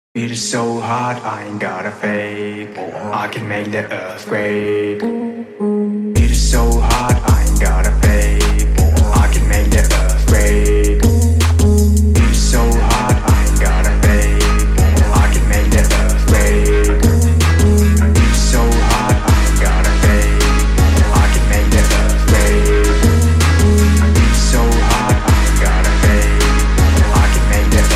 It is so hot, I ain't gotta fake. I can make the earthquake.